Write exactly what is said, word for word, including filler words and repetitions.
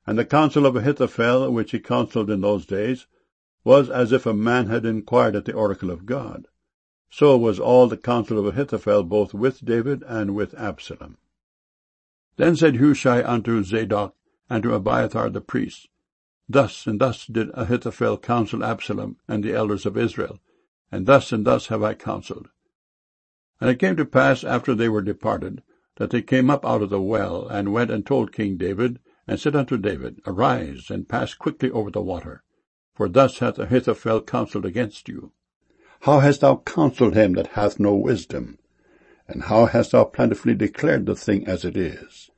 And the counsel of Ahithophel, which he counselled in those days, was as if a man had inquired at the oracle of God. So was all the counsel of Ahithophel both with David and with Absalom. Then said Hushai unto Zadok and to Abiathar the priests, Thus and thus did Ahithophel counsel Absalom and the elders of Israel, and thus and thus have I counselled. And it came to pass, after they were departed, that they came up out of the well, and went and told King David, and said unto David, Arise, and pass quickly over the water, for thus hath Ahithophel counselled against you. How hast thou counselled him that hath no wisdom? And how hast thou plentifully declared the thing as it is?